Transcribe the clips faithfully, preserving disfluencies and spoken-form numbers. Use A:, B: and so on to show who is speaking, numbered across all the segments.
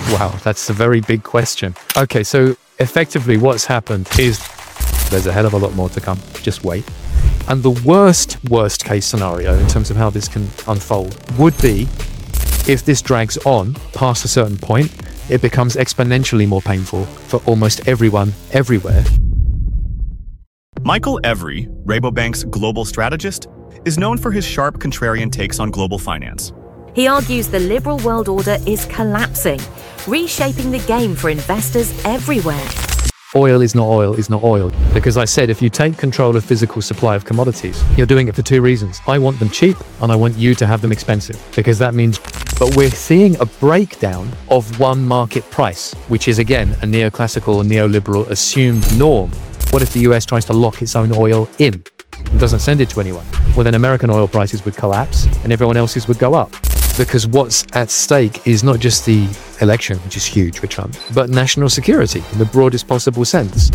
A: Wow, that's a very big question. Okay, so effectively what's happened is there's a hell of a lot more to come. Just wait. And the worst, worst case scenario in terms of how this can unfold would be if this drags on past a certain point, it becomes exponentially more painful for almost everyone, everywhere.
B: Michael Every, Rabobank's global strategist, is known for his sharp contrarian takes on global finance.
C: He argues the liberal world order is collapsing, reshaping the game for investors everywhere.
A: Oil is not oil is not oil. Because I said if you take control of physical supply of commodities, you're doing it for two reasons. I want them cheap and I want you to have them expensive. Because that means, but we're seeing a breakdown of one market price, which is again a neoclassical and neoliberal assumed norm. What if the U S tries to lock its own oil in and doesn't send it to anyone? Well, then American oil prices would collapse and everyone else's would go up. Because what's at stake is not just the election, which is huge for Trump, but national security in the broadest possible sense.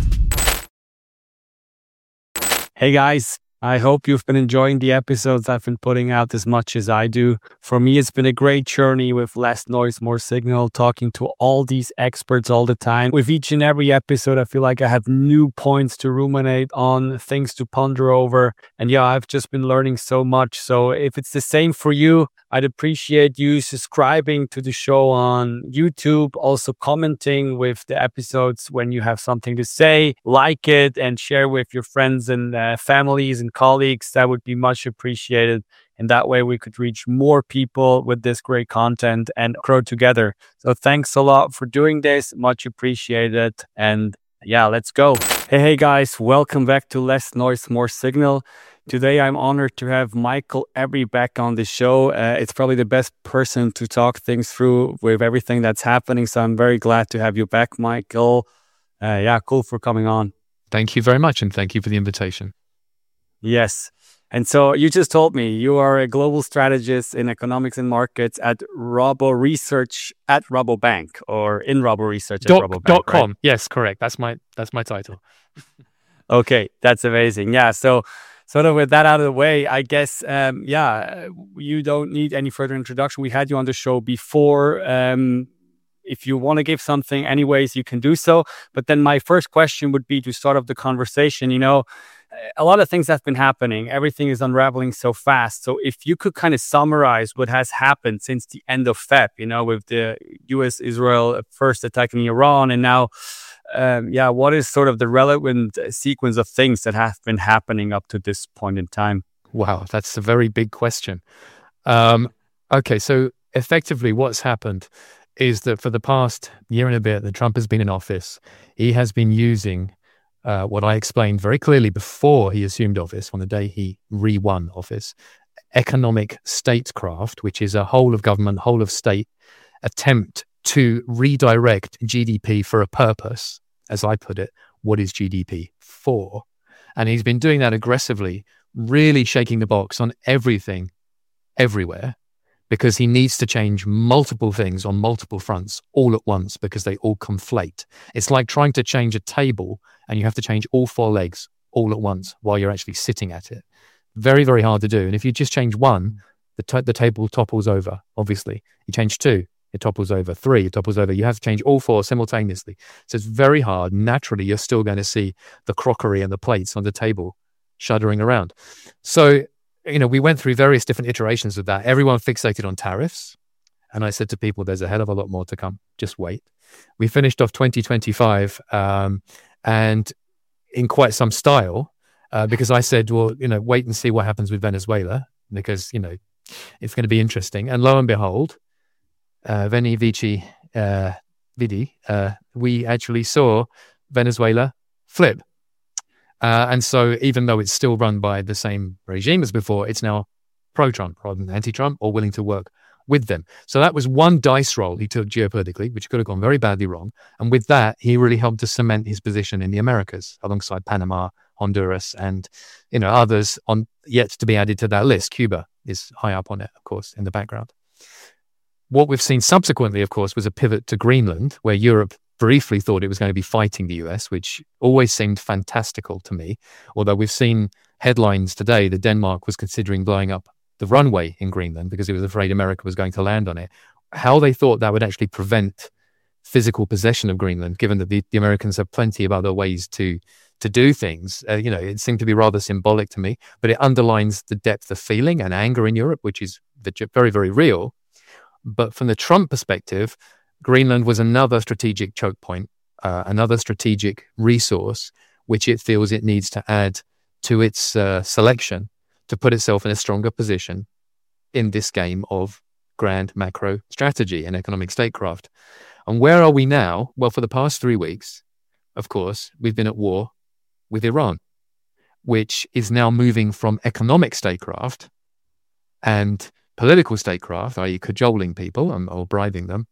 D: Hey guys, I hope you've been enjoying the episodes I've been putting out as much as I do. For me, it's been a great journey with Less Noise, More Signal, talking to all these experts all the time. With each and every episode, I feel like I have new points to ruminate on, things to ponder over. And yeah, I've just been learning so much. So if it's the same for you, I'd appreciate you subscribing to the show on YouTube, also commenting with the episodes when you have something to say, like it and share with your friends and uh, families and colleagues. That would be much appreciated. And that way we could reach more people with this great content and grow together. So thanks a lot for doing this. Much appreciated. And yeah, let's go. Hey, hey guys, welcome back to Less Noise, More Signal. Today, I'm honored to have Michael Every back on the show. Uh, it's probably the best person to talk things through with everything that's happening. So I'm very glad to have you back, Michael. Uh, yeah, cool for coming on.
A: Thank you very much. And thank you for the invitation.
D: Yes. And so you just told me you are a global strategist in economics and markets at Rabo Research at Rabobank, or in Rabo Research at
A: Dot,
D: Rabobank.
A: dot com.
D: Right?
A: Yes, correct. That's my that's my title.
D: Okay, that's amazing. Yeah. So sort of with that out of the way, I guess, um, yeah, you don't need any further introduction. We had you on the show before. Um, if you want to give something anyways, you can do so. But then my first question would be to start off the conversation. You know, a lot of things have been happening. Everything is unraveling so fast. So if you could kind of summarize what has happened since the end of February, you know, with the U S Israel first attacking Iran and now Um, yeah, what is sort of the relevant sequence of things that have been happening up to this point in time?
A: Wow, that's a very big question. Um, okay, so effectively what's happened is that for the past year and a bit that Trump has been in office, he has been using uh, what I explained very clearly before he assumed office, on the day he re-won office, economic statecraft, which is a whole of government, whole of state attempt to redirect G D P for a purpose. As I put it, what is G D P for? And he's been doing that aggressively, really shaking the box on everything, everywhere, because he needs to change multiple things on multiple fronts all at once because they all conflate. It's like trying to change a table and you have to change all four legs all at once while you're actually sitting at it. Very, very hard to do. And if you just change one, the, t- the table topples over, obviously. You change two, it topples over. Three, it topples over. You have to change all four simultaneously. So it's very hard. Naturally, you're still going to see the crockery and the plates on the table shuddering around. So, you know, we went through various different iterations of that. Everyone fixated on tariffs. And I said to people, there's a hell of a lot more to come. Just wait. We finished off twenty twenty-five um, and in quite some style uh, because I said, well, you know, wait and see what happens with Venezuela because, you know, it's going to be interesting. And lo and behold, uh, Veni Vici uh, Vidi, uh, we actually saw Venezuela flip. Uh, and so even though it's still run by the same regime as before, it's now pro-Trump rather than anti-Trump or willing to work with them. So that was one dice roll he took geopolitically, which could have gone very badly wrong. And with that, he really helped to cement his position in the Americas alongside Panama, Honduras, and, you know, others on yet to be added to that list. Cuba is high up on it, of course, in the background. What we've seen subsequently, of course, was a pivot to Greenland, where Europe briefly thought it was going to be fighting the U S, which always seemed fantastical to me. Although we've seen headlines today that Denmark was considering blowing up the runway in Greenland because it was afraid America was going to land on it. how they thought that would actually prevent physical possession of Greenland, given that the, the Americans have plenty of other ways to to do things. Uh, you know, it seemed to be rather symbolic to me, but it underlines the depth of feeling and anger in Europe, which is very, very real. But from the Trump perspective, Greenland was another strategic choke point, uh, another strategic resource, which it feels it needs to add to its uh, selection to put itself in a stronger position in this game of grand macro strategy and economic statecraft. And where are we now? Well, for the past three weeks, of course, we've been at war with Iran, which is now moving from economic statecraft and political statecraft, that is cajoling people um, or bribing them,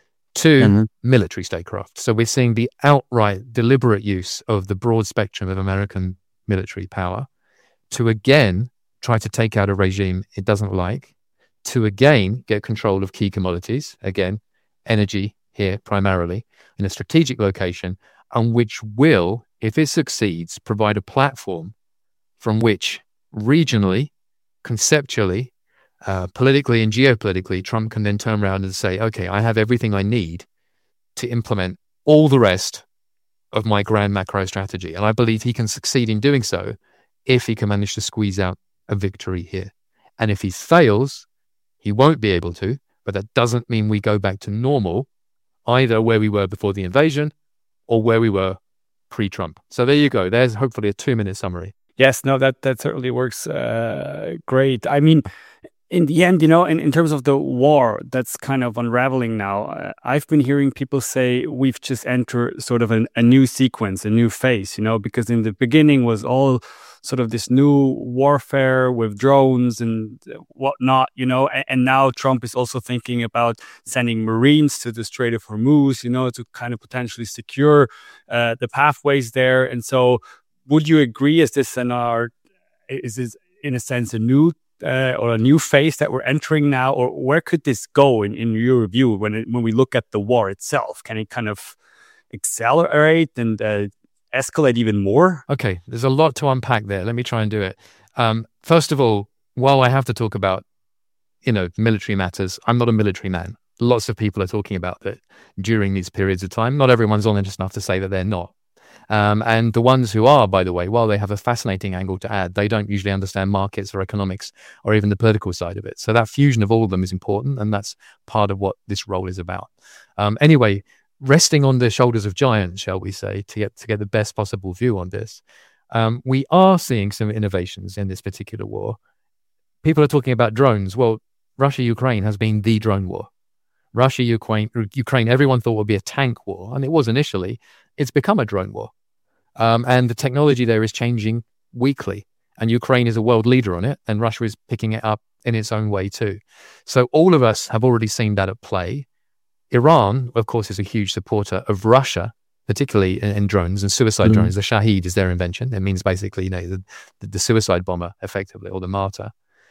A: to mm-hmm. military statecraft. So we're seeing the outright deliberate use of the broad spectrum of American military power to again try to take out a regime it doesn't like, to again get control of key commodities, again, energy here primarily, in a strategic location, and which will, if it succeeds, provide a platform from which regionally, conceptually, uh, politically and geopolitically, Trump can then turn around and say, okay, I have everything I need to implement all the rest of my grand macro strategy. And I believe he can succeed in doing so if he can manage to squeeze out a victory here. And if he fails, he won't be able to, but that doesn't mean we go back to normal, either where we were before the invasion or where we were pre-Trump. So there you go. There's hopefully a two-minute summary.
D: Yes, no, that, that certainly works uh, great. I mean, in the end, you know, in, in terms of the war that's kind of unraveling now, uh, I've been hearing people say we've just entered sort of an, a new sequence, a new phase, you know, because in the beginning was all sort of this new warfare with drones and whatnot, you know, and, and now Trump is also thinking about sending Marines to the Strait of Hormuz, you know, to kind of potentially secure uh, the pathways there. And so would you agree, is this an art, is this in a sense a new uh, or a new phase that we're entering now, or where could this go in, in your view when it, when we look at the war itself? Can it kind of accelerate and uh, escalate even more?
A: Okay, there's a lot to unpack there. Let me try and do it. Um, first of all, while I have to talk about, you know, military matters, I'm not a military man. Lots of people are talking about that during these periods of time. Not everyone's honest enough to say that they're not. Um, and the ones who are, by the way, while they have a fascinating angle to add, they don't usually understand markets or economics or even the political side of it. So that fusion of all of them is important, and that's part of what this role is about. Um, anyway, resting on the shoulders of giants, shall we say, to get to get the best possible view on this, um, we are seeing some innovations in this particular war. People are talking about drones. Well, Russia-Ukraine has been the drone war. Russia-Ukraine, Ukraine, everyone thought would be a tank war, and it was initially. It's become a drone war. Um, and the technology there is changing weekly, and Ukraine is a world leader on it, and Russia is picking it up in its own way too. So all of us have already seen that at play. Iran, of course, is a huge supporter of Russia, particularly in, in drones and suicide mm. drones. The Shahed is their invention. It means basically, you know, the, the, the suicide bomber, effectively, or the martyr.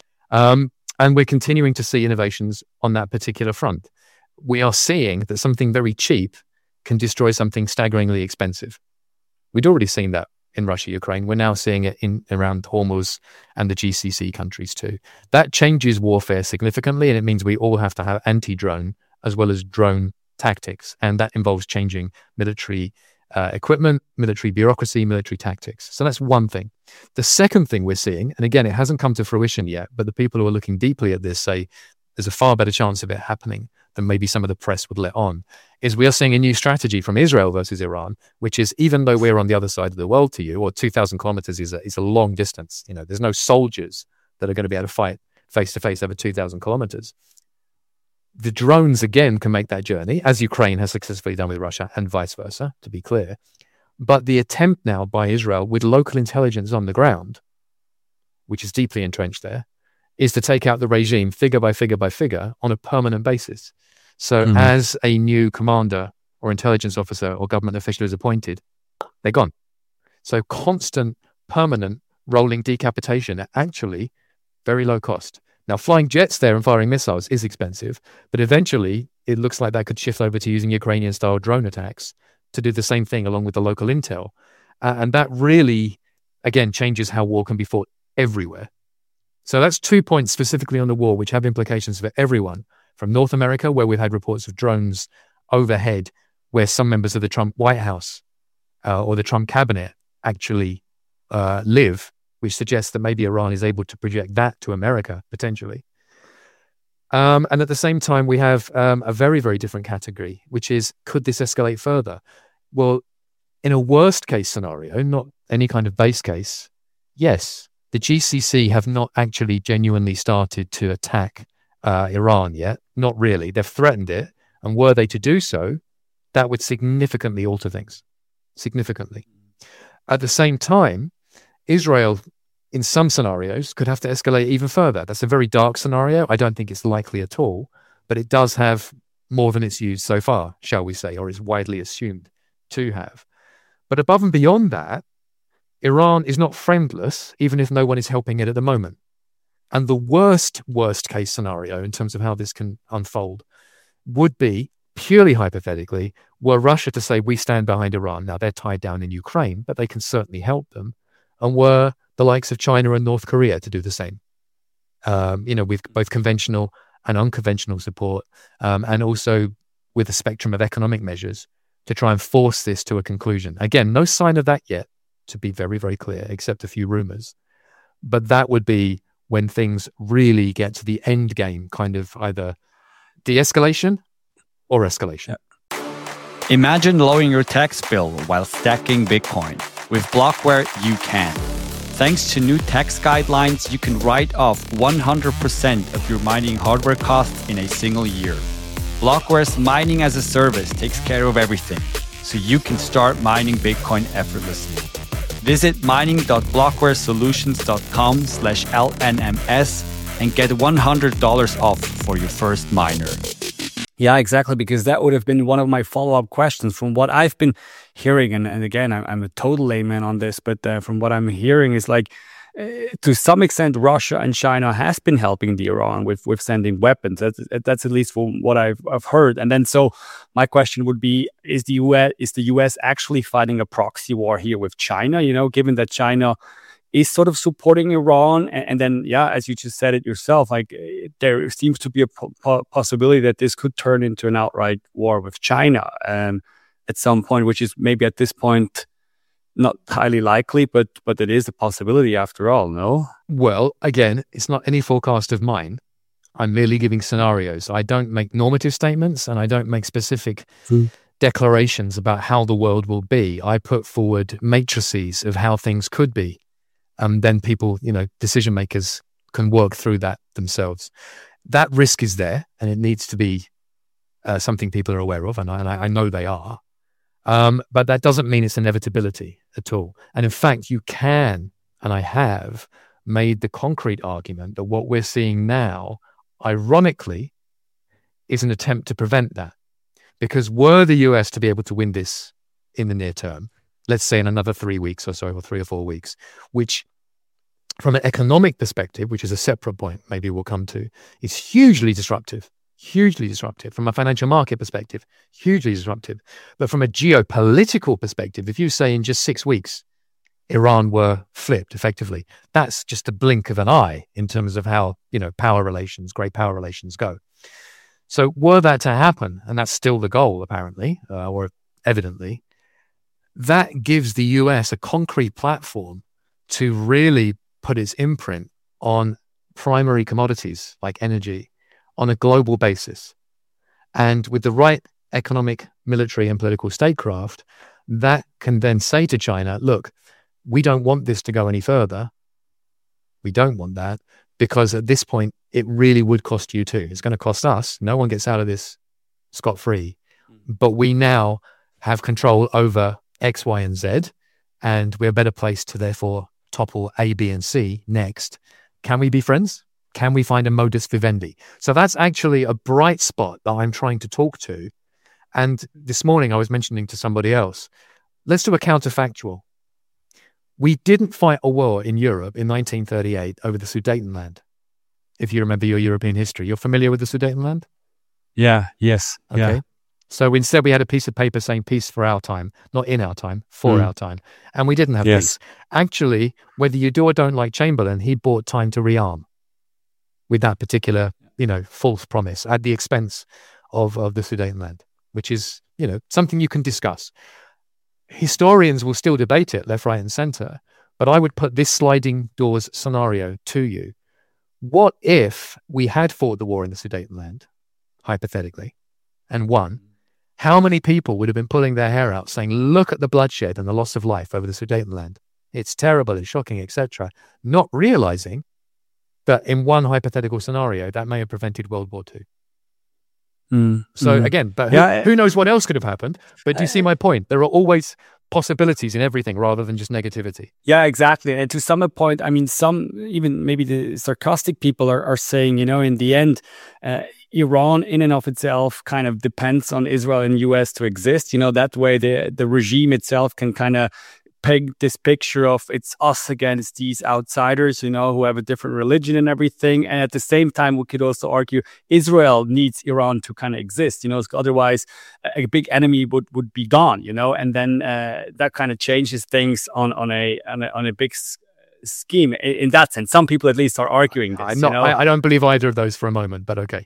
A: Um, and we're continuing to see innovations on that particular front. We are seeing that something very cheap can destroy something staggeringly expensive. We'd already seen that in Russia, Ukraine. We're now seeing it in around Hormuz and the G C C countries too. That changes warfare significantly, and it means we all have to have anti-drone as well as drone tactics, and that involves changing military uh, equipment, military bureaucracy, military tactics. So that's one thing. The second thing we're seeing, and again, it hasn't come to fruition yet, but the people who are looking deeply at this say there's a far better chance of it happening than maybe some of the press would let on, is we are seeing a new strategy from Israel versus Iran, which is, even though we're on the other side of the world to you, or two thousand kilometers is a, is a long distance, you know, there's no soldiers that are going to be able to fight face to face over two thousand kilometers. The drones, again, can make that journey, as Ukraine has successfully done with Russia, and vice versa, to be clear. But the attempt now by Israel, with local intelligence on the ground, which is deeply entrenched there, is to take out the regime figure by figure by figure on a permanent basis. So mm-hmm. as a new commander or intelligence officer or government official is appointed, they're gone. So constant, permanent, rolling decapitation at actually very low cost. Now, flying jets there and firing missiles is expensive, but eventually it looks like that could shift over to using Ukrainian-style drone attacks to do the same thing along with the local intel. Uh, and that really, again, changes how war can be fought everywhere. So that's two points specifically on the war, which have implications for everyone, from North America, where we've had reports of drones overhead, where some members of the Trump White House uh, or the Trump cabinet actually uh, live, which suggests that maybe Iran is able to project that to America, potentially. Um, and at the same time, we have um, a very, very different category, which is, could this escalate further? Well, in a worst case scenario, not any kind of base case, yes, the G C C have not actually genuinely started to attack uh, Iran yet. Not really. They've threatened it. And were they to do so, that would significantly alter things. Significantly. At the same time, Israel, in some scenarios, could have to escalate even further. That's a very dark scenario. I don't think it's likely at all, but it does have more than it's used so far, shall we say, or is widely assumed to have. But above and beyond that, Iran is not friendless, even if no one is helping it at the moment. And the worst, worst case scenario in terms of how this can unfold would be, purely hypothetically, were Russia to say, we stand behind Iran. Now, they're tied down in Ukraine, but they can certainly help them. And were the likes of China and North Korea to do the same, um, you know, with both conventional and unconventional support, um, and also with a spectrum of economic measures to try and force this to a conclusion. Again, no sign of that yet, to be very, very clear, except a few rumors. But that would be when things really get to the end game, kind of either de-escalation or escalation.
E: Imagine lowering your tax bill while stacking Bitcoin. With Blockware, you can. Thanks to new tax guidelines, you can write off one hundred percent of your mining hardware costs in a single year. Blockware's mining as a service takes care of everything, so you can start mining Bitcoin effortlessly. Visit mining.blockwaresolutions.com slash LNMS and get one hundred dollars off for your first miner.
D: Yeah, exactly, because that would have been one of my follow-up questions from what I've been hearing. And, and again, I'm, I'm a total layman on this, but uh, from what I'm hearing is like, uh, to some extent, Russia and China has been helping the Iran with, with sending weapons. That's, that's at least from what I've, I've heard. And then so my question would be, is the U S, is the U S actually fighting a proxy war here with China, you know, given that China is sort of supporting Iran? And, and then, yeah, as you just said it yourself, like there seems to be a po- possibility that this could turn into an outright war with China um, at some point, which is maybe at this point not highly likely, but but it is a possibility after all, no?
A: Well, again, it's not any forecast of mine. I'm merely giving scenarios. I don't make normative statements and I don't make specific mm. declarations about how the world will be. I put forward matrices of how things could be. And then people, you know, decision makers can work through that themselves. That risk is there, and it needs to be uh, something people are aware of, and I, and I know they are. Um, but that doesn't mean it's inevitability at all. And in fact, you can, and I have, made the concrete argument that what we're seeing now, ironically, is an attempt to prevent that. Because were the U S to be able to win this in the near term, let's say in another three weeks or so, or three or four weeks, which from an economic perspective, which is a separate point maybe we'll come to, is hugely disruptive, hugely disruptive. From a financial market perspective, hugely disruptive. But from a geopolitical perspective, if you say in just six weeks, Iran were flipped effectively, that's just a blink of an eye in terms of how, you know, power relations, great power relations go. So were that to happen, and that's still the goal apparently, uh, or evidently, that gives the U S a concrete platform to really put its imprint on primary commodities like energy on a global basis. And with the right economic, military, and political statecraft, that can then say to China, look, we don't want this to go any further. We don't want that, because at this point, it really would cost you too. It's going to cost us. No one gets out of this scot-free. But we now have control over X, Y, and Z, and we're better placed to therefore topple A, B, and C next. Can we be friends? Can we find a modus vivendi? So that's actually a bright spot that I'm trying to talk to. And this morning I was mentioning to somebody else, let's do a counterfactual. We didn't fight a war in Europe in nineteen thirty-eight over the Sudetenland. If you remember your European history, you're familiar with the Sudetenland?
D: Yeah, yes.
A: Okay.
D: Yeah.
A: So instead we had a piece of paper saying peace for our time, not in our time, for mm. our time. And we didn't have yes. peace. Actually, whether you do or don't like Chamberlain, he bought time to rearm with that particular you know, false promise at the expense of, of the Sudetenland, which is, you know, something you can discuss. Historians will still debate it left, right, and center, but I would put this sliding doors scenario to you. What if we had fought the war in the Sudetenland, hypothetically, and won? How many people would have been pulling their hair out saying, look at the bloodshed and the loss of life over the Sudetenland. It's terrible and shocking, et cetera, not realizing that in one hypothetical scenario, that may have prevented World War Two.
D: Mm,
A: so
D: mm.
A: again, but who,
D: yeah,
A: who knows what else could have happened? But do you see my point? There are always possibilities in everything rather than just negativity.
D: Yeah, exactly. And to some point, I mean, some, even maybe the sarcastic people are, are saying, you know, in the end, uh, Iran in and of itself kind of depends on Israel and U S to exist. You know, that way the, the regime itself can kind of peg this picture of it's us against these outsiders, you know, who have a different religion and everything. And at the same time, we could also argue Israel needs Iran to kind of exist, you know, otherwise a big enemy would, would be gone, you know, and then uh, that kind of changes things on, on, a, on a on a big s- scheme in, in that sense. Some people at least are arguing this.
A: I'm not,
D: you know?
A: I, I don't believe either of those for a moment, but okay.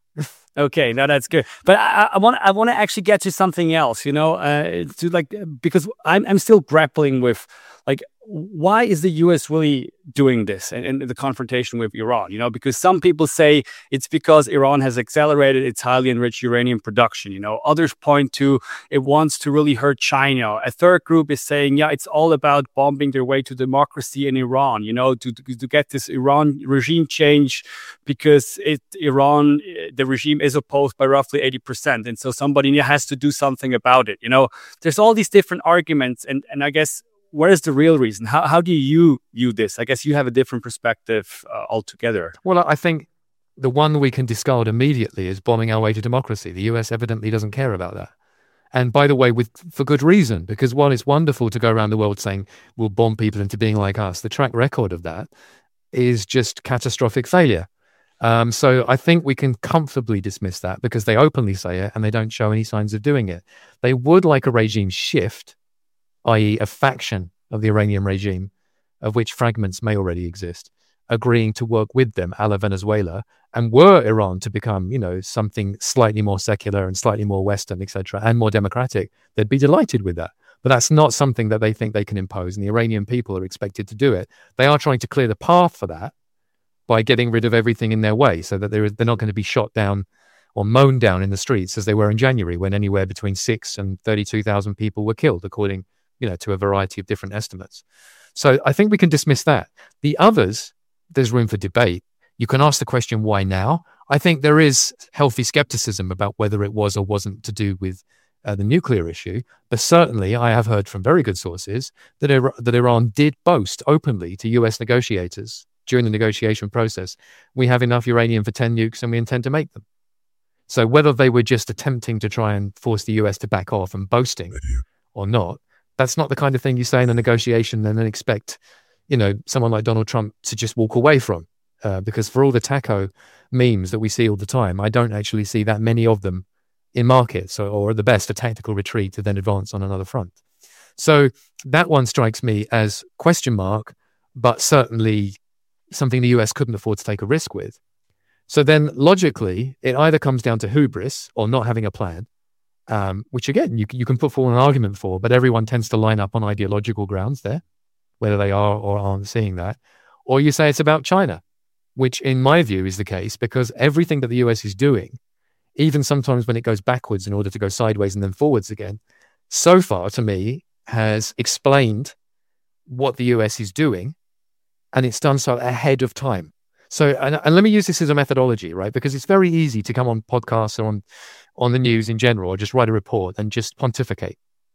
D: Okay, no, that's good. But I, I want I want to actually get to something else, you know, uh, to like because I'm I'm still grappling with like why is the U S really doing this and, and the confrontation with Iran? You know, because some people say it's because Iran has accelerated its highly enriched uranium production. You know, others point to it wants to really hurt China. A third group is saying, yeah, it's all about bombing their way to democracy in Iran. You know, to to, to get this Iran regime change because it Iran the regime is opposed by roughly eighty percent, and so somebody has to do something about it. You know, there's all these different arguments, and and I guess. What is the real reason? How how do you view this? I guess you have a different perspective uh, altogether.
A: Well, I think the one we can discard immediately is bombing our way to democracy. The U S evidently doesn't care about that. And by the way, with for good reason, because while it's wonderful to go around the world saying we'll bomb people into being like us, the track record of that is just catastrophic failure. Um, so I think we can comfortably dismiss that because they openly say it and they don't show any signs of doing it. They would like a regime shift, that is a faction of the Iranian regime, of which fragments may already exist, agreeing to work with them, a la Venezuela, and were Iran to become, you know, something slightly more secular and slightly more Western, et cetera, and more democratic, they'd be delighted with that. But that's not something that they think they can impose, and the Iranian people are expected to do it. They are trying to clear the path for that by getting rid of everything in their way so that they're, they're not going to be shot down or mown down in the streets as they were in January, when anywhere between six and thirty-two thousand people were killed, according you know, to a variety of different estimates. So I think we can dismiss that. The others, there's room for debate. You can ask the question, why now? I think there is healthy skepticism about whether it was or wasn't to do with uh, the nuclear issue. But certainly I have heard from very good sources that, Ir- that Iran did boast openly to U S negotiators during the negotiation process, we have enough uranium for ten nukes and we intend to make them. So whether they were just attempting to try and force the U S to back off and boasting or not, that's not the kind of thing you say in a negotiation and then expect, you know, someone like Donald Trump to just walk away from. Uh, because for all the taco memes that we see all the time, I don't actually see that many of them in markets, or, or at the best, a tactical retreat to then advance on another front. So that one strikes me as question mark, but certainly something the U S couldn't afford to take a risk with. So then logically, it either comes down to hubris or not having a plan. Um, which again, you, you can put forward an argument for, but everyone tends to line up on ideological grounds there, whether they are or aren't seeing that. Or you say it's about China, which in my view is the case, because everything that the U S is doing, even sometimes when it goes backwards in order to go sideways and then forwards again, so far to me has explained what the U S is doing, and it's done so ahead of time. So, and, and let me use this as a methodology, right? Because it's very easy to come on podcasts or on, on the news in general, or just write a report and just pontificate.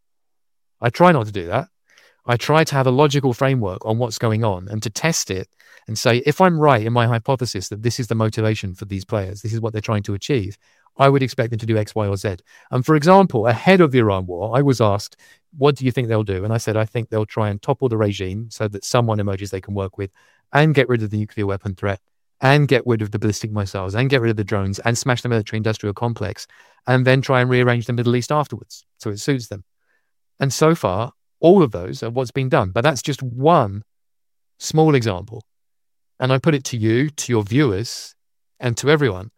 A: I try not to do that. I try to have a logical framework on what's going on and to test it and say, if I'm right in my hypothesis that this is the motivation for these players, this is what they're trying to achieve, I would expect them to do X, Y, or Z. And for example, ahead of the Iran war, I was asked, what do you think they'll do? And I said, I think they'll try and topple the regime so that someone emerges they can work with, and get rid of the nuclear weapon threat, and get rid of the ballistic missiles, and get rid of the drones, and smash the military industrial complex, and then try and rearrange the Middle East afterwards so it suits them. And so far, all of those are what's been done. But that's just one small example. And I put it to you, to your viewers, and to everyone,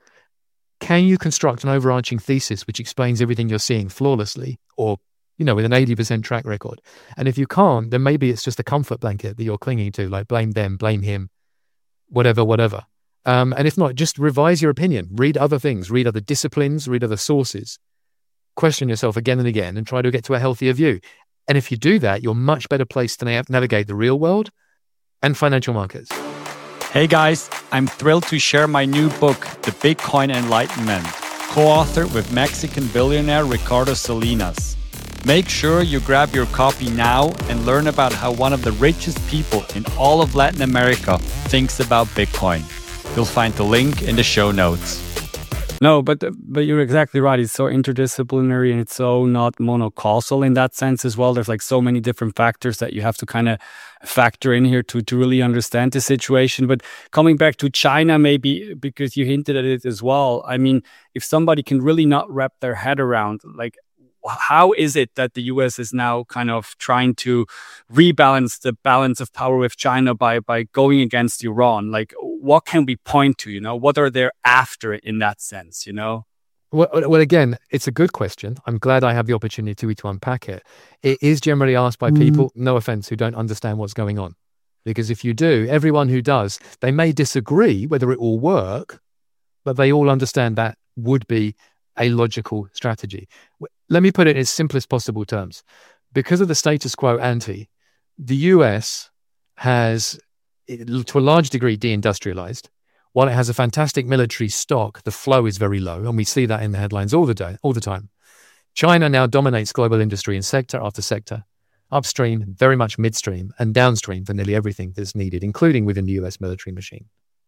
A: can you construct an overarching thesis which explains everything you're seeing flawlessly, or, you know, with an eighty percent track record? And if you can't, then maybe it's just a comfort blanket that you're clinging to, like blame them, blame him, whatever, whatever. Um, and if not, just revise your opinion, read other things, read other disciplines, read other sources, question yourself again and again, and try to get to a healthier view. And if you do that, you're much better placed to na- navigate the real world and financial markets.
E: Hey guys, I'm thrilled to share my new book, The Bitcoin Enlightenment, co-authored with Mexican billionaire Ricardo Salinas. Make sure you grab your copy now and learn about how one of the richest people in all of Latin America thinks about Bitcoin. You'll find the link in the show notes.
D: No, but but you're exactly right. It's so interdisciplinary and it's so not monocausal in that sense as well. There's like so many different factors that you have to kind of factor in here to, to really understand the situation. But coming back to China, maybe because you hinted at it as well. I mean, if somebody can really not wrap their head around, like, how is it that the U S is now kind of trying to rebalance the balance of power with China by by going against Iran? Like, what can we point to? You know, what are they after in that sense? You know.
A: Well, well, again, it's a good question. I'm glad I have the opportunity to, to unpack it. It is generally asked by people, no offense, who don't understand what's going on. Because if you do, everyone who does, they may disagree whether it will work, but they all understand that would be a logical strategy. Let me put it in its simplest possible terms. Because of the status quo ante, the U S has, to a large degree, deindustrialized. While it has a fantastic military stock, the flow is very low, and we see that in the headlines all the day, all the time. China now dominates global industry in sector after sector, upstream, very much midstream, and downstream for nearly everything that's needed, including within the U S military machine.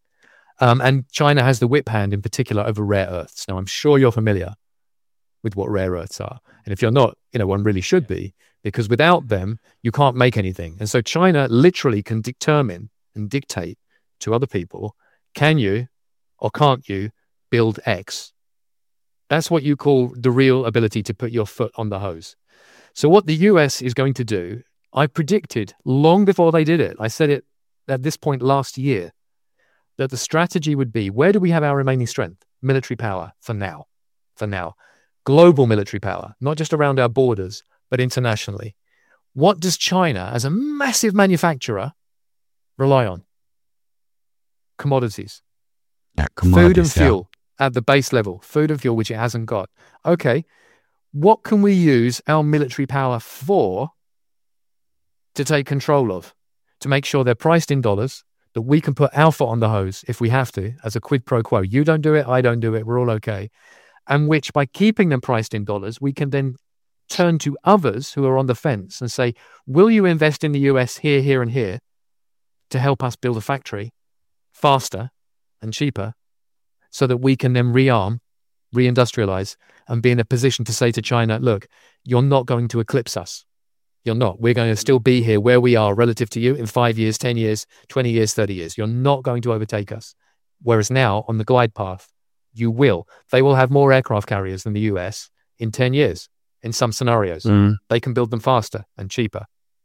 A: Um, and China has the whip hand in particular over rare earths. Now, I'm sure you're familiar with what rare earths are. And if you're not, you know, one really should be, because without them, you can't make anything. And so China literally can determine and dictate to other people, can you or can't you build X? That's what you call the real ability to put your foot on the hose. So what the U S is going to do, I predicted long before they did it, I said it at this point last year, that the strategy would be, where do we have our remaining strength? Military power, for now. For now. Global military power, not just around our borders, but internationally. What does China, as a massive manufacturer, rely on? Commodities.
E: Yeah, commodities,
A: food and fuel
E: yeah.
A: At the base level. Food and fuel, which it hasn't got. Okay, what can we use our military power for to take control of? To make sure they're priced in dollars, that we can put our foot on the hose if we have to, as a quid pro quo. You don't do it, I don't do it, we're all okay. And which, by keeping them priced in dollars, we can then turn to others who are on the fence and say, will you invest in the U S here, here, and here to help us build a factory faster and cheaper so that we can then rearm, reindustrialize, and be in a position to say to China, look, you're not going to eclipse us. You're not. We're going to still be here where we are relative to you in five years, ten years, twenty years, thirty years. You're not going to overtake us. Whereas now, on the glide path, you will. They will have more aircraft carriers than the U S in ten years, in some scenarios. Mm. They can build them faster and cheaper.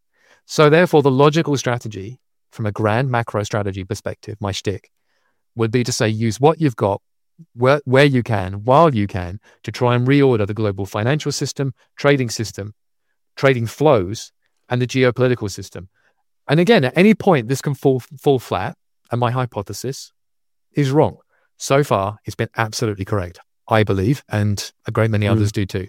A: So therefore, the logical strategy, from a grand macro strategy perspective, my shtick, would be to say, use what you've got, where, where you can, while you can, to try and reorder the global financial system, trading system, trading flows, and the geopolitical system. And again, at any point, this can fall fall flat, and my hypothesis is wrong. So far, it's been absolutely correct, I believe, and a great many others mm. do too.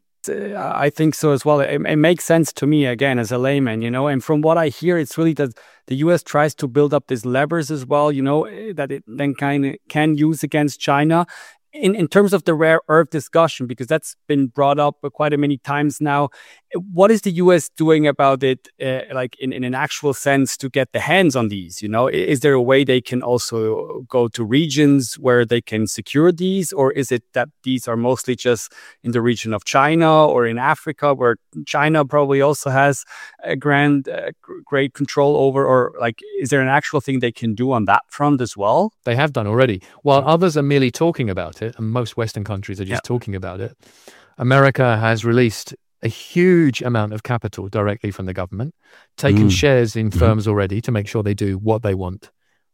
D: I think so as well. It, it makes sense to me, again, as a layman, you know, and from what I hear, it's really that the U S tries to build up these levers as well, you know, that it then kind of can use against China. In, in terms of the rare earth discussion, because that's been brought up quite a many times now, what is the U S doing about it, uh, like in, in an actual sense, to get the hands on these? You know, is there a way they can also go to regions where they can secure these, or is it that these are mostly just in the region of China or in Africa, where China probably also has a grand, uh, great control over, or like, is there an actual thing they can do on that front as well?
A: They have done already. While others are merely talking about it, and most Western countries are just
D: yeah.
A: talking about it, America has released a huge amount of capital directly from the government, taken mm. shares in firms mm. already to make sure they do what they want,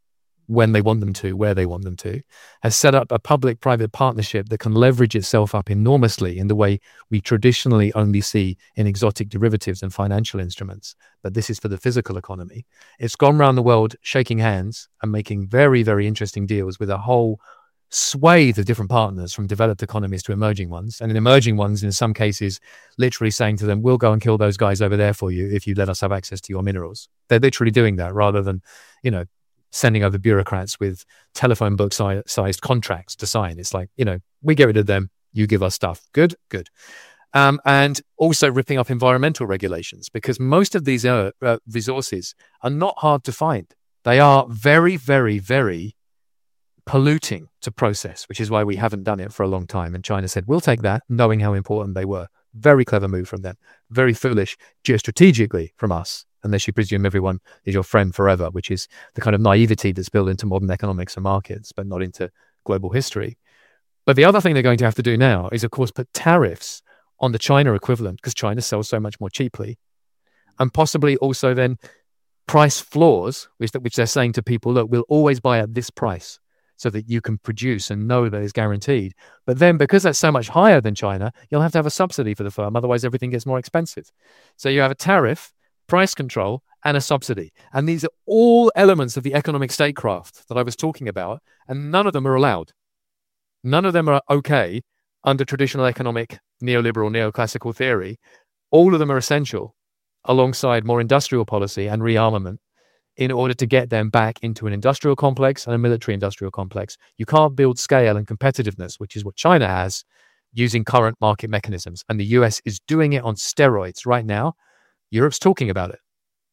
A: when they want them to, where they want them to, has set up a public-private partnership that can leverage itself up enormously in the way we traditionally only see in exotic derivatives and financial instruments. But this is for the physical economy. It's gone around the world shaking hands and making very, very interesting deals with a whole swathe of different partners, from developed economies to emerging ones. And in emerging ones, in some cases, literally saying to them, we'll go and kill those guys over there for you if you let us have access to your minerals. They're literally doing that rather than, you know, sending over bureaucrats with telephone book si- sized contracts to sign. It's like, you know, we get rid of them, you give us stuff. Good, good. Um, and also ripping up environmental regulations, because most of these uh, uh, resources are not hard to find. They are very, very, very polluting to process, which is why we haven't done it for a long time. And China said, we'll take that, knowing how important they were. Very clever move from them. Very foolish geostrategically from us, unless you presume everyone is your friend forever, which is the kind of naivety that's built into modern economics and markets, but not into global history. But the other thing they're going to have to do now is, of course, put tariffs on the China equivalent, because China sells so much more cheaply, and possibly also then price floors, which, which they're saying to people, look, we'll always buy at this price so that you can produce and know that it's guaranteed. But then, because that's so much higher than China, you'll have to have a subsidy for the firm. Otherwise, everything gets more expensive. So you have a tariff, price control, and a subsidy. And these are all elements of the economic statecraft that I was talking about, and none of them are allowed. None of them are okay under traditional economic neoliberal neoclassical theory. All of them are essential alongside more industrial policy and rearmament in order to get them back into an industrial complex and a military industrial complex. You can't build scale and competitiveness, which is what China has, using current market mechanisms. And the U S is doing it on steroids right now. Europe's talking about it.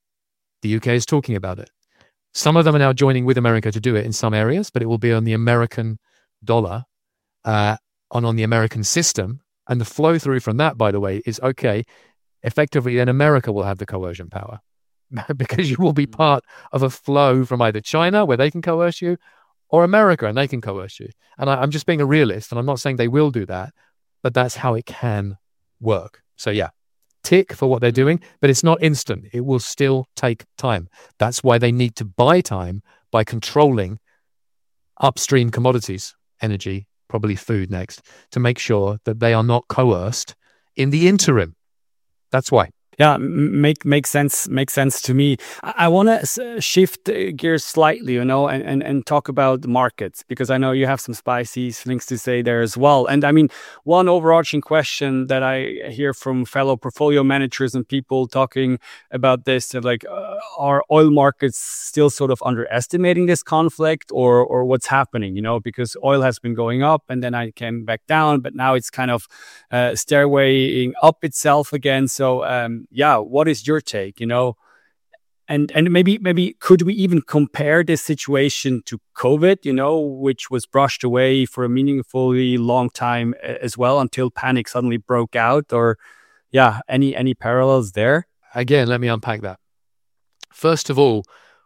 A: The U K is talking about it. Some of them are now joining with America to do it in some areas, but it will be on the American dollar uh, and on the American system. And the flow through from that, by the way, is okay. Effectively, then America will have the coercion power because you will be part of a flow from either China, where they can coerce you, or America, and they can coerce you. And I, I'm just being a realist, and I'm not saying they will do that, but that's how it can work. So yeah. Tick for what they're doing, but it's not instant. It will still take time. That's why they need to buy time by controlling upstream commodities, energy, probably food next, to make sure that they are not coerced in the interim. That's why.
D: Yeah, make makes sense. Makes sense to me. I, I want to shift gears slightly, you know, and, and and talk about the markets, because I know you have some spicy things to say there as well. And I mean, one overarching question that I hear from fellow portfolio managers and people talking about this, like, uh, are oil markets still sort of underestimating this conflict, or or what's happening? You know, because oil has been going up and then I came back down, but now it's kind of uh, stairwaying up itself again. So. Um, Yeah, what is your take, you know? And and maybe maybe could we even compare this situation to COVID, you know, which was brushed away for a meaningfully long time as well until panic suddenly broke out? Or yeah, any any parallels there?
A: Again, let me unpack that. First of all,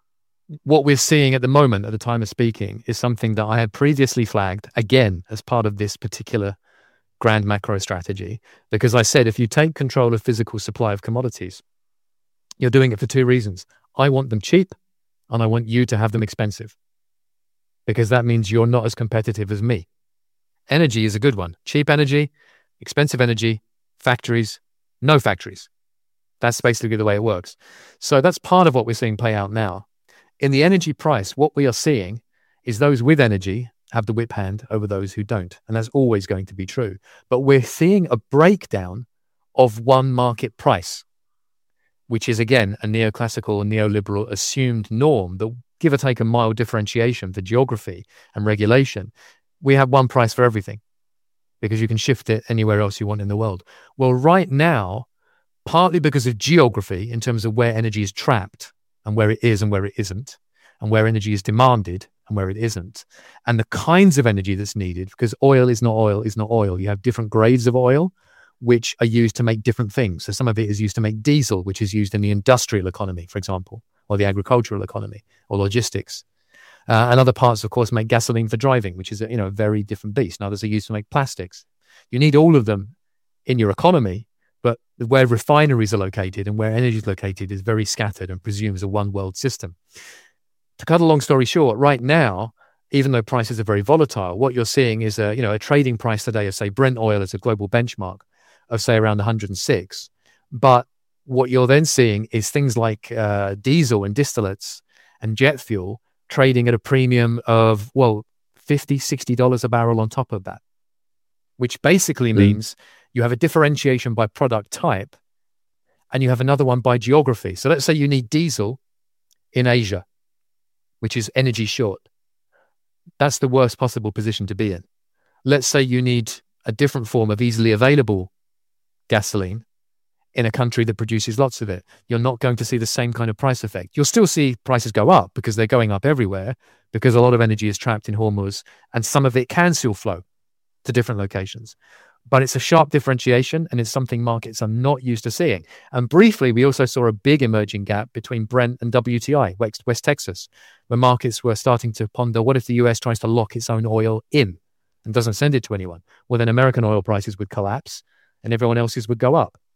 A: what we're seeing at the moment, at the time of speaking, is something that I had previously flagged, again, as part of this particular grand macro strategy, because I said, if you take control of physical supply of commodities, you're doing it for two reasons. I want them cheap, and I want you to have them expensive, because that means you're not as competitive as me. Energy is a good one. Cheap energy, expensive energy, factories, no factories. That's basically the way it works. So that's part of what we're seeing play out now. In the energy price, what we are seeing is those with energy have the whip hand over those who don't. And that's always going to be true. But we're seeing a breakdown of one market price, which is, again, a neoclassical and neoliberal assumed norm that, give or take a mild differentiation for geography and regulation, we have one price for everything because you can shift it anywhere else you want in the world. Well, right now, partly because of geography in terms of where energy is trapped and where it is and where it isn't, and where energy is demanded and where it isn't, and the kinds of energy that's needed, because oil is not oil is not oil. You have different grades of oil which are used to make different things. So some of it is used to make diesel, which is used in the industrial economy, for example, or the agricultural economy, or logistics. Uh, and other parts, of course, make gasoline for driving, which is a, you know, a very different beast. And others are used to make plastics. You need all of them in your economy, but where refineries are located and where energy is located is very scattered and presumes a one world system. to cut a long story short, right now, even though prices are very volatile, what you're seeing is a, you know, a trading price today of, say, Brent oil as a global benchmark of, say, around one hundred six. But what you're then seeing is things like uh, diesel and distillates and jet fuel trading at a premium of, well, fifty dollars, sixty dollars a barrel on top of that, which basically mm. means you have a differentiation by product type and you have another one by geography. So let's say you need diesel in Asia, which is energy short. That's the worst possible position to be in. Let's say you need a different form of easily available gasoline in a country that produces lots of it. You're not going to see the same kind of price effect. You'll still see prices go up because they're going up everywhere, because a lot of energy is trapped in Hormuz and some of it can still flow to different locations. But it's a sharp differentiation and it's something markets are not used to seeing. And briefly, we also saw a big emerging gap between Brent and W T I, West, West Texas, where markets were starting to ponder, what if the U S tries to lock its own oil in and doesn't send it to anyone? Well, then American oil prices would collapse and everyone else's would go up.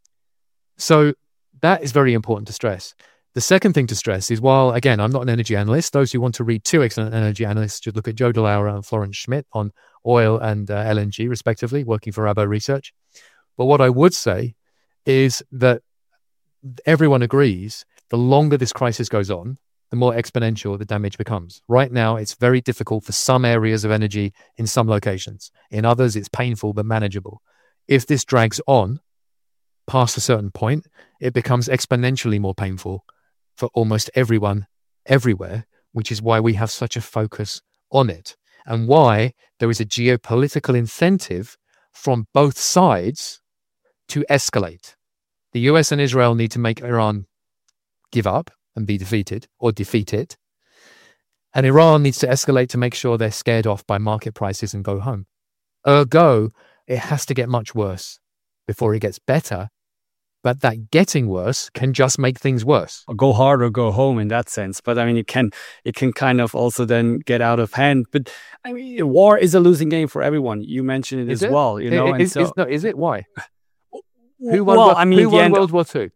A: So that is very important to stress. The second thing to stress is, while, again, I'm not an energy analyst, those who want to read two excellent energy analysts should look at Joe DeLaura and Florence Schmidt on oil and uh, L N G, respectively, working for Rabo Research. But what I would say is that everyone agrees the longer this crisis goes on, the more exponential the damage becomes. Right now, it's very difficult for some areas of energy in some locations. In others, it's painful but manageable. If this drags on past a certain point, it becomes exponentially more painful for almost everyone, everywhere, which is why we have such a focus on it and why there is a geopolitical incentive from both sides to escalate. The U S and Israel need to make Iran give up and be defeated or defeat it. And Iran needs to escalate to make sure they're scared off by market prices and go home. Ergo, it has to get much worse before it gets better. But that getting worse can just make things worse.
D: Or go hard or go home in that sense. But I mean, it can it can kind of also then get out of hand. But I mean, war is a losing game for everyone. You mentioned it
A: is
D: as
A: it?
D: well. You know,
A: it,
D: and
A: is,
D: so,
A: is, no, is it? Why? Who won?
D: Well, I mean,
A: who won
D: end,
A: World War Two?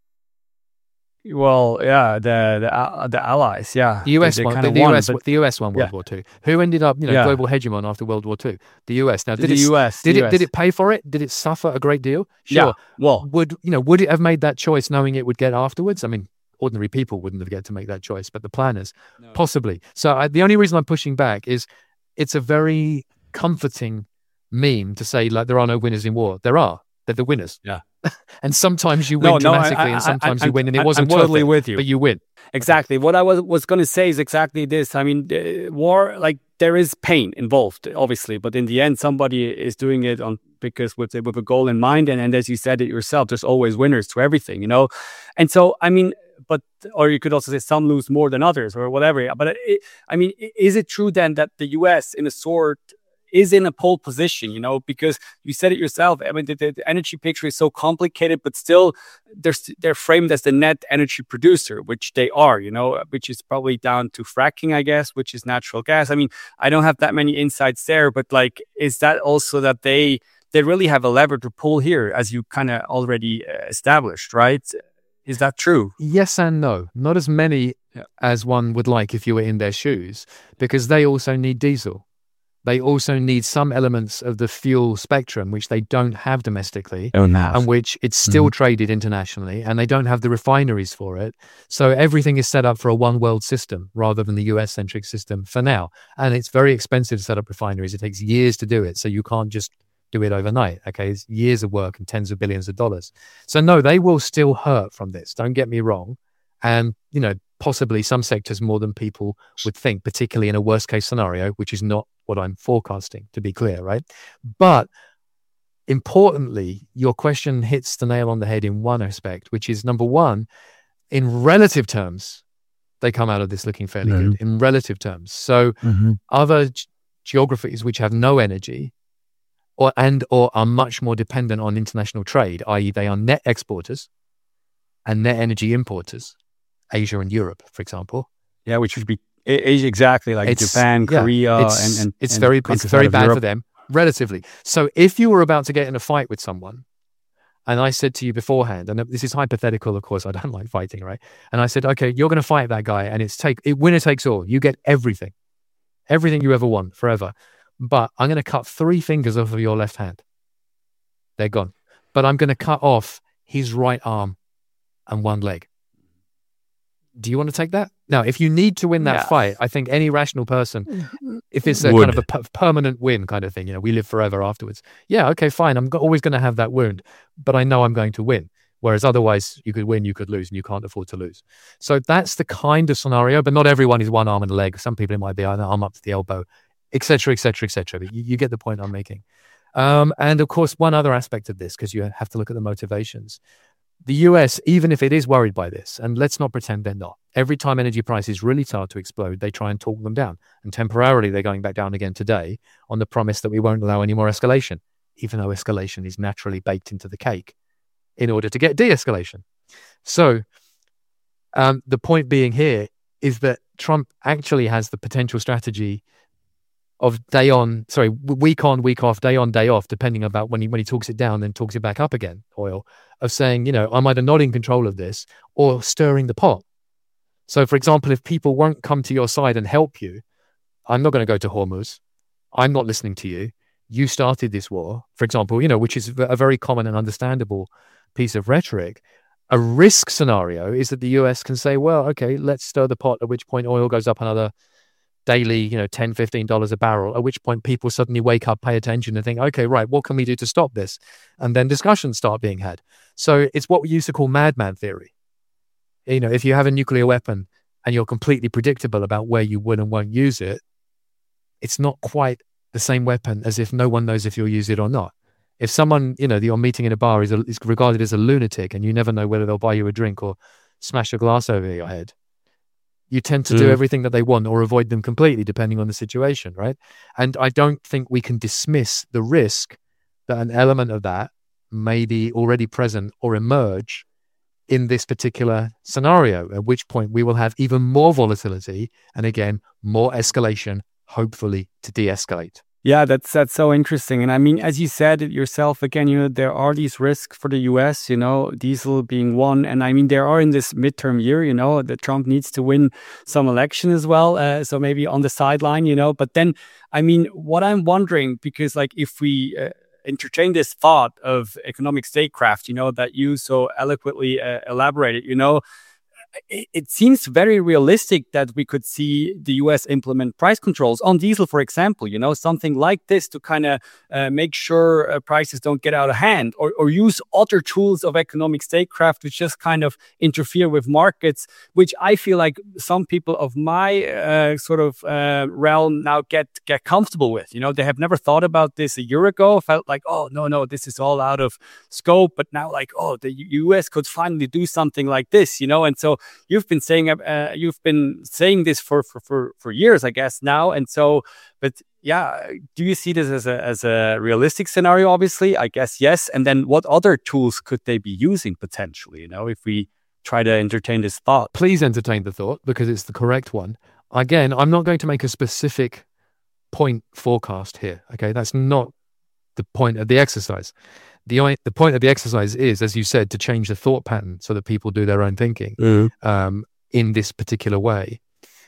D: Well, yeah, the the, uh, the Allies, yeah.
A: The U S
D: they, they
A: won. The, the
D: won,
A: U S.
D: But,
A: the U S won World
D: yeah.
A: War Two. Who ended up, you know,
D: yeah.
A: global hegemon after World War Two? The U S. Now, did
D: the
A: it,
D: U S.
A: Did
D: the
A: it?
D: U S.
A: Did it pay for it? Did it suffer a great deal? Sure.
D: Yeah. Well,
A: would you know? Would it have made that choice knowing it would get afterwards? I mean, ordinary people wouldn't have get to make that choice, but the planners, no. possibly. So I, the only reason I'm pushing back is it's a very comforting meme to say, like, there are no winners in war. There are. They're the winners.
D: Yeah.
A: And sometimes you win
D: no,
A: dramatically,
D: no, I, I,
A: and sometimes
D: I,
A: you win, and it
D: I,
A: wasn't
D: I'm
A: worth
D: totally
A: it,
D: with you.
A: But you win.
D: Exactly. What I was was going to say is exactly this. I mean, uh, war, like, there is pain involved, obviously, but in the end, somebody is doing it on because with with a goal in mind, and, and as you said it yourself, there's always winners to everything, you know. And so, I mean, but or you could also say some lose more than others, or whatever. But it, I mean, is it true then that the U S in a sort is in a pole position, you know, because you said it yourself. I mean, the, the energy picture is so complicated, but still they're, they're framed as the net energy producer, which they are, you know, which is probably down to fracking, I guess, which is natural gas. I mean, I don't have that many insights there, but like, is that also that they, they really have a lever to pull here, as you kind of already uh, established, right? Is that true?
A: Yes and no. Not as many yeah. as one would like if you were in their shoes, because they also need diesel. They also need some elements of the fuel spectrum, which they don't have domestically,
D: don't have.
A: and which it's still
D: mm-hmm.
A: traded internationally, and they don't have the refineries for it. So everything is set up for a one world system rather than the U S-centric system for now. And it's very expensive to set up refineries. It takes years to do it, so you can't just do it overnight. Okay, it's years of work and tens of billions of dollars. So no, they will still hurt from this. Don't get me wrong. And, you know, possibly some sectors more than people would think, particularly in a worst case scenario, which is not what I'm forecasting, to be clear, right? But importantly, your question hits the nail on the head in one aspect, which is, number one, in relative terms, they come out of this looking fairly mm-hmm. good, in relative terms. So
D: mm-hmm.
A: other g- geographies which have no energy or and or are much more dependent on international trade, that is they are net exporters and net energy importers, Asia and Europe, for example.
D: Yeah, which would be Asia, exactly, like
A: it's,
D: Japan,
A: yeah,
D: Korea,
A: it's,
D: and, and
A: it's
D: and
A: very it's very bad
D: Europe.
A: for them, relatively. So if you were about to get in a fight with someone and I said to you beforehand, and this is hypothetical, of course, I don't like fighting, right? And I said, okay, you're going to fight that guy, and it's take it winner takes all. You get everything, everything you ever want forever. But I'm going to cut three fingers off of your left hand. They're gone. But I'm going to cut off his right arm and one leg. Do you want to take that? Now, if you need to win that
D: Yeah.
A: fight, I think any rational person, if it's a
D: Would.
A: kind of a p- permanent win kind of thing, you know, we live forever afterwards. Yeah, okay, fine. I'm go- always going to have that wound, but I know I'm going to win. Whereas otherwise, you could win, you could lose, and you can't afford to lose. So that's the kind of scenario, but not everyone is one arm and a leg. Some people, it might be an arm up to the elbow, et cetera, et cetera, et cetera. But you, you get the point I'm making. Um, and of course, one other aspect of this, because you have to look at the motivations. The U S, even if it is worried by this, and let's not pretend they're not, every time energy prices really start to explode, they try and talk them down. And temporarily, they're going back down again today on the promise that we won't allow any more escalation, even though escalation is naturally baked into the cake in order to get de-escalation. So um, the point being here is that Trump actually has the potential strategy of day on, sorry, week on, week off, day on, day off, depending about when he when he talks it down, then talks it back up again, oil, of saying, you know, I'm either not in control of this or stirring the pot. So, for example, if people won't come to your side and help you, I'm not going to go to Hormuz. I'm not listening to you. You started this war, for example, you know, which is a very common and understandable piece of rhetoric. A risk scenario is that the U S can say, well, okay, let's stir the pot, at which point oil goes up another daily, you know, ten, fifteen dollars a barrel, at which point people suddenly wake up, pay attention and think, okay, right, what can we do to stop this? And then discussions start being had. So it's what we used to call madman theory. You know, if you have a nuclear weapon and you're completely predictable about where you will and won't use it, it's not quite the same weapon as if no one knows if you'll use it or not. If someone, you know, that you're meeting in a bar is, a, is regarded as a lunatic and you never know whether they'll buy you a drink or smash a glass over your head, you tend to mm. do everything that they want or avoid them completely, depending on the situation, right? And I don't think we can dismiss the risk that an element of that may be already present or emerge in this particular scenario, at which point we will have even more volatility and, again, more escalation, hopefully to de-escalate.
D: Yeah, that's that's so interesting. And I mean, as you said it yourself, again, you know, there are these risks for the U S, you know, diesel being one. And I mean, there are in this midterm year, you know, that Trump needs to win some election as well. Uh, so maybe on the sideline, you know, but then, I mean, what I'm wondering, because like if we uh, entertain this thought of economic statecraft, you know, that you so eloquently uh, elaborated, you know, it seems very realistic that we could see the U S implement price controls on diesel, for example, you know, something like this to kind of uh, make sure uh, prices don't get out of hand, or, or use other tools of economic statecraft which just kind of interfere with markets, which I feel like some people of my uh, sort of uh, realm now get get comfortable with. You know, they have never thought about this a year ago, felt like, oh, no, no, this is all out of scope. But now like, oh, the U S could finally do something like this, you know, and so You've been saying uh, you've been saying this for, for, for, for years, I guess, now. And so, but yeah, do you see this as a as a realistic scenario? Obviously, I guess yes. And then, what other tools could they be using potentially? You know, if we try to entertain this thought,
A: please entertain the thought because it's the correct one. Again, I'm not going to make a specific point forecast here. Okay, that's not the point of the exercise. The, the point of the exercise is, as you said, to change the thought pattern so that people do their own thinking mm. um, in this particular way.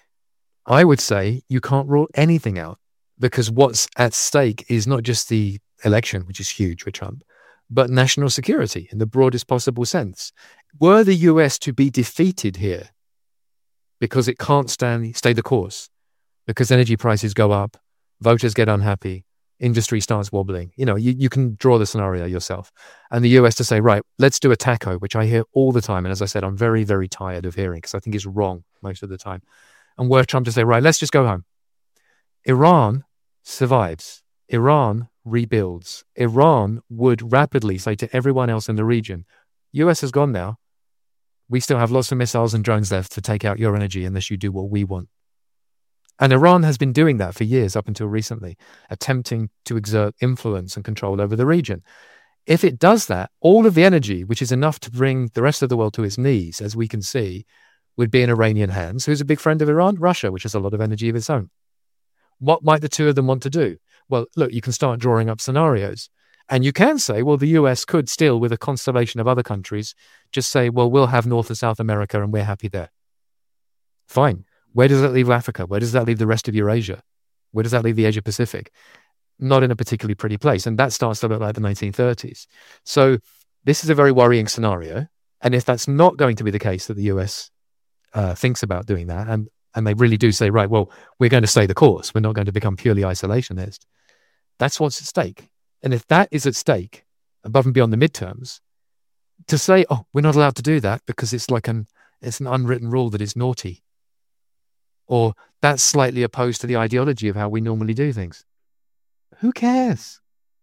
A: I would say you can't rule anything out because what's at stake is not just the election, which is huge for Trump, but national security in the broadest possible sense. Were the U S to be defeated here because it can't stand, stay the course, because energy prices go up, voters get unhappy, industry starts wobbling, you know, you, you can draw the scenario yourself. And the U S to say, right, let's do a taco, which I hear all the time. And as I said, I'm very, very tired of hearing because I think it's wrong most of the time. And were Trump to say, right, let's just go home. Iran survives. Iran rebuilds. Iran would rapidly say to everyone else in the region, U S has gone now. We still have lots of missiles and drones left to take out your energy unless you do what we want. And Iran has been doing that for years up until recently, attempting to exert influence and control over the region. If it does that, all of the energy, which is enough to bring the rest of the world to its knees, as we can see, would be in Iranian hands. Who's a big friend of Iran? Russia, which has a lot of energy of its own. What might the two of them want to do? Well, look, you can start drawing up scenarios. And you can say, well, the U S could still, with a constellation of other countries, just say, well, we'll have North and South America and we're happy there. Fine. Where does that leave Africa? Where does that leave the rest of Eurasia? Where does that leave the Asia Pacific? Not in a particularly pretty place. And that starts to look like the nineteen thirties. So this is a very worrying scenario. And if that's not going to be the case, that the U S uh, thinks about doing that, and, and they really do say, right, well, we're going to stay the course. We're not going to become purely isolationist. That's what's at stake. And if that is at stake, above and beyond the midterms, to say, oh, we're not allowed to do that because it's like an it's an unwritten rule that is naughty, or that's slightly opposed to the ideology of how we normally do things. Who cares?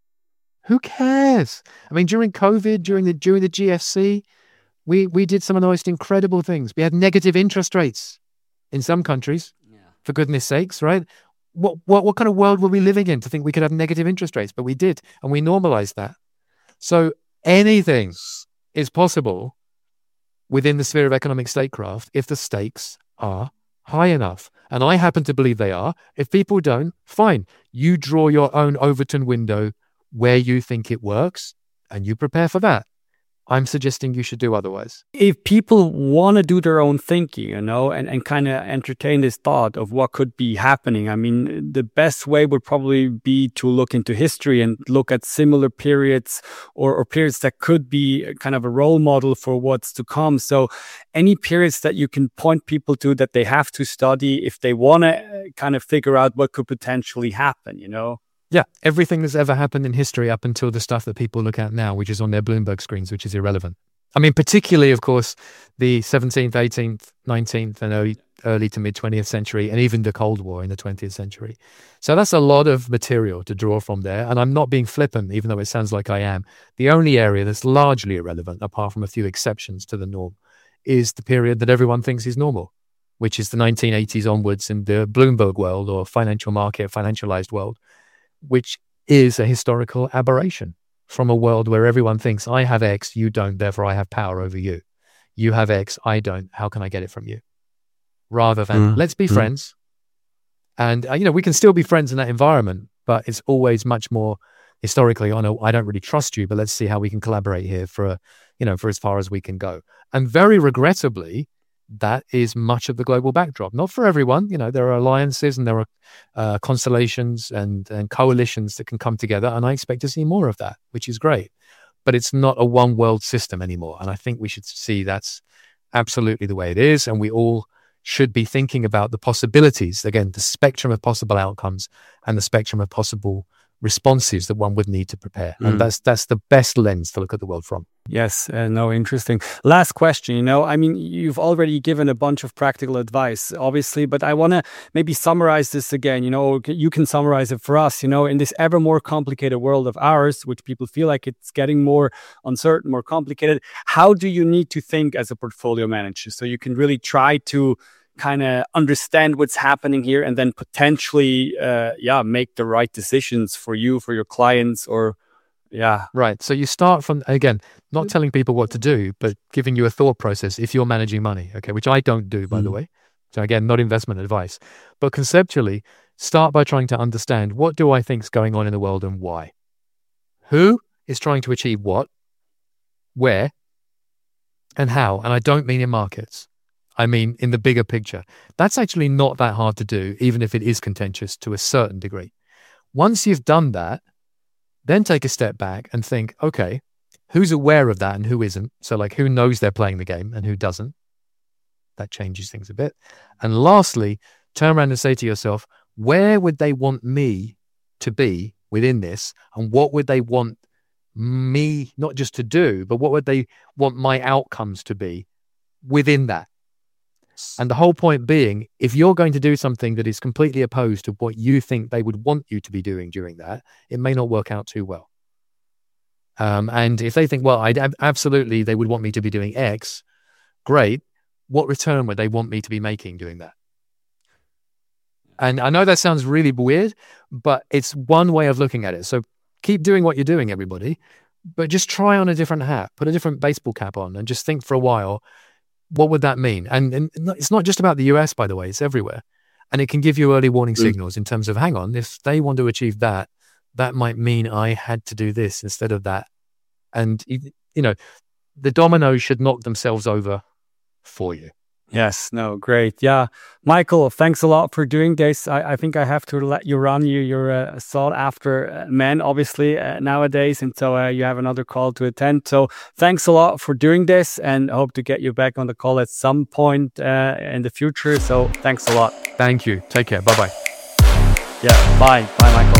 A: Who cares? I mean, during COVID, during the during the G F C, we we did some of the most incredible things. We had negative interest rates in some countries, yeah. For goodness sakes, right? What, what what kind of world were we living in to think we could have negative interest rates? But we did, and we normalized that. So anything is possible within the sphere of economic statecraft if the stakes are high enough. And I happen to believe they are. If people don't, fine. You draw your own Overton window where you think it works, and you prepare for that. I'm suggesting you should do otherwise.
D: If people want to do their own thinking, you know, and, and kind of entertain this thought of what could be happening, I mean, the best way would probably be to look into history and look at similar periods or, or periods that could be kind of a role model for what's to come. So any periods that you can point people to that they have to study if they want to kind of figure out what could potentially happen, you know?
A: Yeah, everything that's ever happened in history up until the stuff that people look at now, which is on their Bloomberg screens, which is irrelevant. I mean, particularly, of course, the seventeenth, eighteenth, nineteenth, and early, early to mid-twentieth century, and even the Cold War in the twentieth century. So that's a lot of material to draw from there. And I'm not being flippant, even though it sounds like I am. The only area that's largely irrelevant, apart from a few exceptions to the norm, is the period that everyone thinks is normal, which is the nineteen eighties onwards in the Bloomberg world, or financial market, financialized world, which is a historical aberration from a world where everyone thinks, I have X, you don't, therefore I have power over you. You have X, I don't, how can I get it from you? Rather than, mm. let's be mm. friends. And, uh, you know, we can still be friends in that environment, but it's always much more historically on a, I don't really trust you, but let's see how we can collaborate here for, a, you know, for as far as we can go. And very regrettably, that is much of the global backdrop. Not for everyone. You know, there are alliances and there are uh, constellations and, and coalitions that can come together. And I expect to see more of that, which is great. But it's not a one world system anymore. And I think we should see that's absolutely the way it is. And we all should be thinking about the possibilities, again, the spectrum of possible outcomes and the spectrum of possible responses that one would need to prepare. Mm. And that's that's the best lens to look at the world from.
D: Yes, uh, no, interesting. Last question, you know, I mean, you've already given a bunch of practical advice, obviously, but I want to maybe summarize this again, you know, you can summarize it for us, you know, in this ever more complicated world of ours, which people feel like it's getting more uncertain, more complicated. How do you need to think as a portfolio manager so you can really try to kind of understand what's happening here and then potentially, uh, yeah, make the right decisions for you, for your clients, or yeah.
A: Right. So you start from, again, not telling people what to do, but giving you a thought process if you're managing money, okay, which I don't do, by mm. the way. So again, not investment advice, but conceptually, start by trying to understand, what do I think is going on in the world and why? Who is trying to achieve what, where, and how? And I don't mean in markets. I mean, in the bigger picture. That's actually not that hard to do, even if it is contentious to a certain degree. Once you've done that, then take a step back and think, okay, who's aware of that and who isn't? So like, who knows they're playing the game and who doesn't? That changes things a bit. And lastly, turn around and say to yourself, where would they want me to be within this? And what would they want me not just to do, but what would they want my outcomes to be within that? And the whole point being, if you're going to do something that is completely opposed to what you think they would want you to be doing during that, it may not work out too well. Um, and if they think, well, I'd ab- absolutely, they would want me to be doing X, great. What return would they want me to be making doing that? And I know that sounds really weird, but it's one way of looking at it. So keep doing what you're doing, everybody, but just try on a different hat, put a different baseball cap on, and just think for a while, what would that mean? And, and it's not just about the U S, by the way, it's everywhere. And it can give you early warning signals in terms of, hang on, if they want to achieve that, that might mean I had to do this instead of that. And, you know, the dominoes should knock themselves over for you.
D: Yes, no, great. Yeah. Michael, thanks a lot for doing this. I, I think I have to let you run. You, you're a sought after man, obviously, uh, nowadays. And so uh, you have another call to attend. So thanks a lot for doing this, and hope to get you back on the call at some point uh, in the future. So thanks a lot.
A: Thank you. Take care. Bye-bye.
D: Yeah. Bye. Bye, Michael.